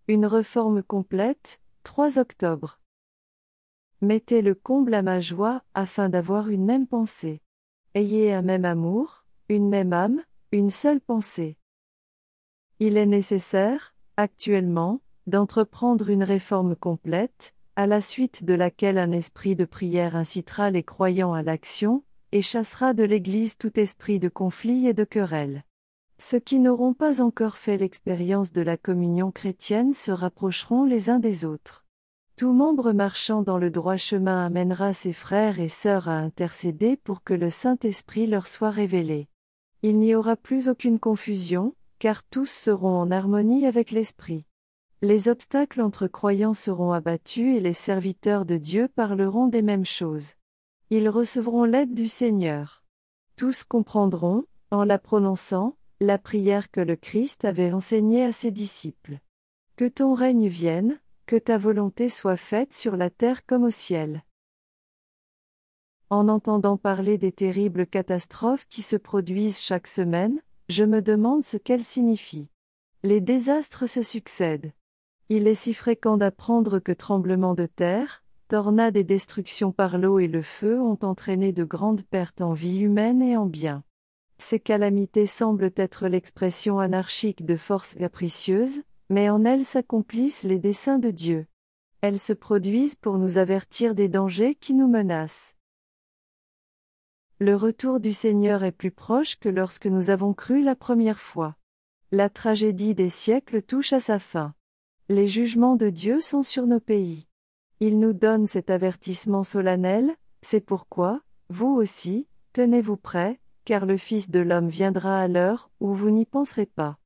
Une réforme complète, 3 octobre. Mettez le comble à ma joie, afin d'avoir une même pensée. Ayez un même amour, une même âme, une seule pensée. Il est nécessaire, actuellement, d'entreprendre une réforme complète, à la suite de laquelle un esprit de prière incitera les croyants à l'action, et chassera de l'Église tout esprit de conflit et de querelle. Ceux qui n'auront pas encore fait l'expérience de la communion chrétienne se rapprocheront les uns des autres. Tout membre marchant dans le droit chemin amènera ses frères et sœurs à intercéder pour que le Saint-Esprit leur soit révélé. Il n'y aura plus aucune confusion, car tous seront en harmonie avec l'Esprit. Les obstacles entre croyants seront abattus et les serviteurs de Dieu parleront des mêmes choses. Ils recevront l'aide du Seigneur. Tous comprendront, en la prononçant, la prière que le Christ avait enseignée à ses disciples. Que ton règne vienne, que ta volonté soit faite sur la terre comme au ciel. En entendant parler des terribles catastrophes qui se produisent chaque semaine, je me demande ce qu'elles signifient. Les désastres se succèdent. Il est si fréquent d'apprendre que tremblements de terre, tornades et destructions par l'eau et le feu ont entraîné de grandes pertes en vie humaine et en biens. Ces calamités semblent être l'expression anarchique de forces capricieuses, mais en elles s'accomplissent les desseins de Dieu. Elles se produisent pour nous avertir des dangers qui nous menacent. Le retour du Seigneur est plus proche que lorsque nous avons cru la première fois. La tragédie des siècles touche à sa fin. Les jugements de Dieu sont sur nos pays. Il nous donne cet avertissement solennel, c'est pourquoi, vous aussi, tenez-vous prêts, car le Fils de l'homme viendra à l'heure où vous n'y penserez pas.